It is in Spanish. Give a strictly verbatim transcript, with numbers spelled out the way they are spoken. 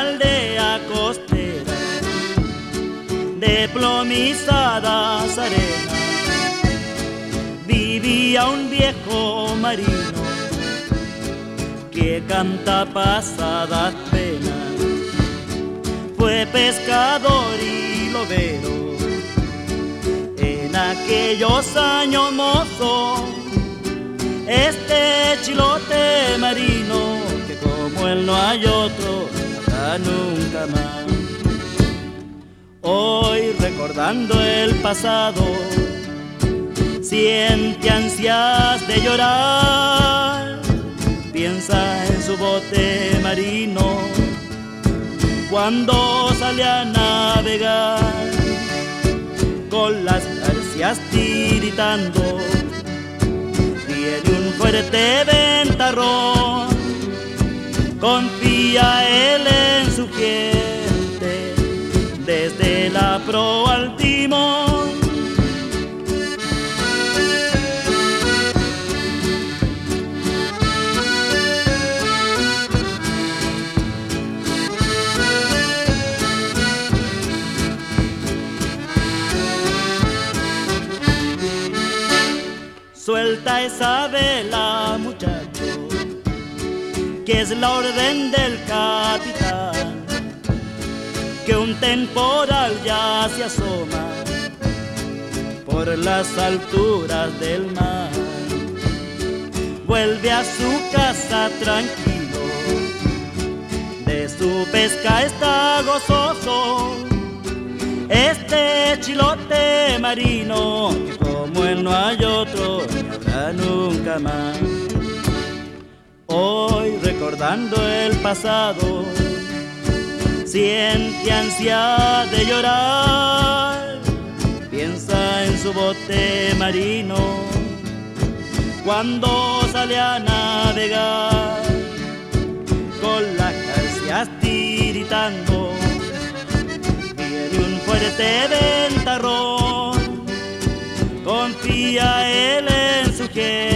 aldea costera de plomizadas arenas vivía un viejo marino que canta pasadas penas. Fue pescador y lobero en aquellos años mozos. Este chilote marino, que como él no hay otro, nada nunca más. Hoy recordando el pasado, siente ansias de llorar. Piensa en su bote marino cuando sale a navegar, con las garcias tiritando. Tiene un fuerte ventarrón, confía él en su gente, desde la proa al timón. Suelta esa vela, muchacho, que es la orden del capitán, que un temporal ya se asoma por las alturas del mar. Vuelve a su casa tranquilo, de su pesca está gozoso. Este chilote marino, que como él no hay otro, ni habrá nunca más. Hoy recordando el pasado, siente ansia de llorar. Piensa en su bote marino cuando sale a navegar, con las garcias tiritando. Viene un fuerte ventarrón, confía él en su gente,